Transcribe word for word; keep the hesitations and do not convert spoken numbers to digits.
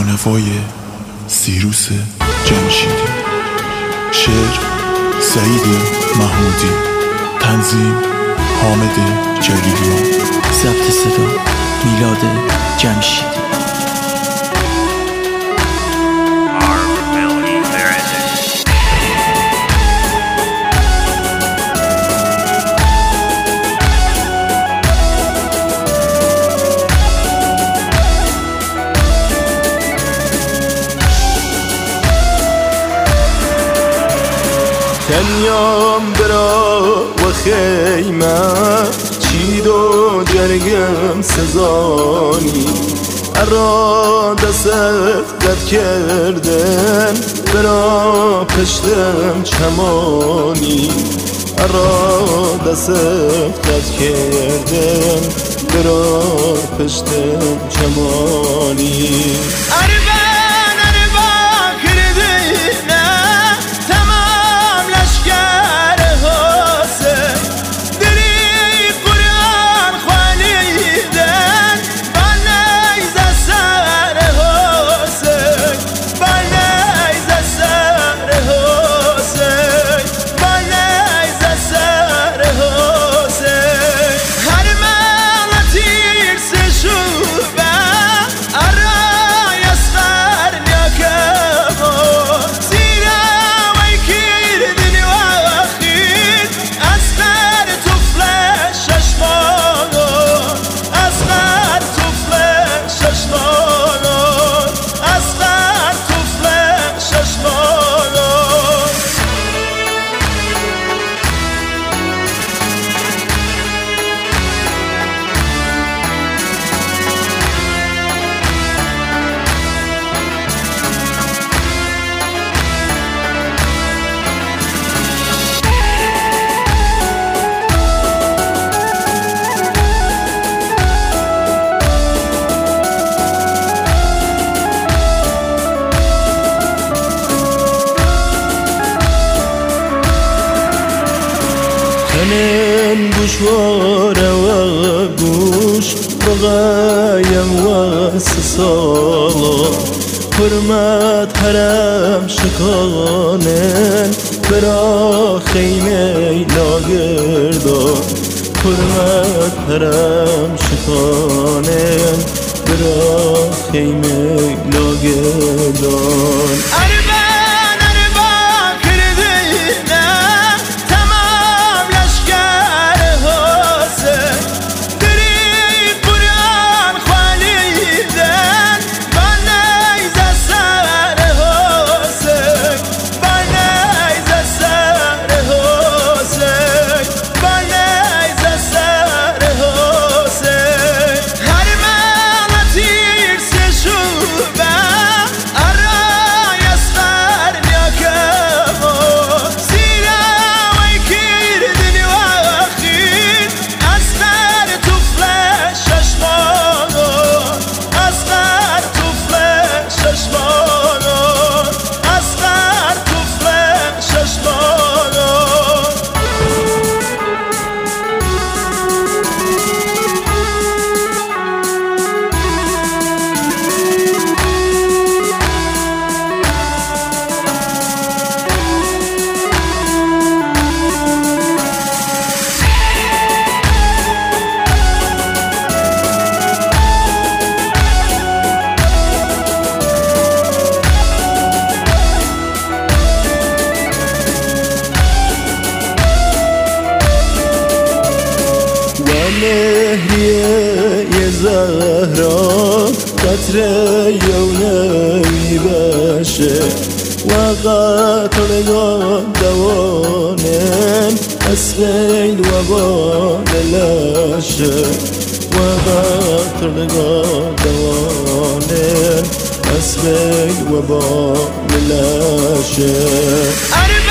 نوای سیروس جمشیدی، شعر سعید محمودی، تنظیم حامد جلیلیان، ضبط صدا میلاد جمشیدی. کنیام برا و خیمه چید و جرگم سزانی ارا دست قد کردن برا پشتم چمانی ارا دست قد کردن برا پشتم چمانی من گوشواره و گوش بغایم و سسالا حرمت حرم شکانن برا خیمه لاگردان حرمت حرم شکانن برا خیمه لاگردان مهریه زهرا قطره یونوی باشه و قطرگان دوانن اسفیل و باللاشه و قطرگان دوانن اسفیل و باللاشه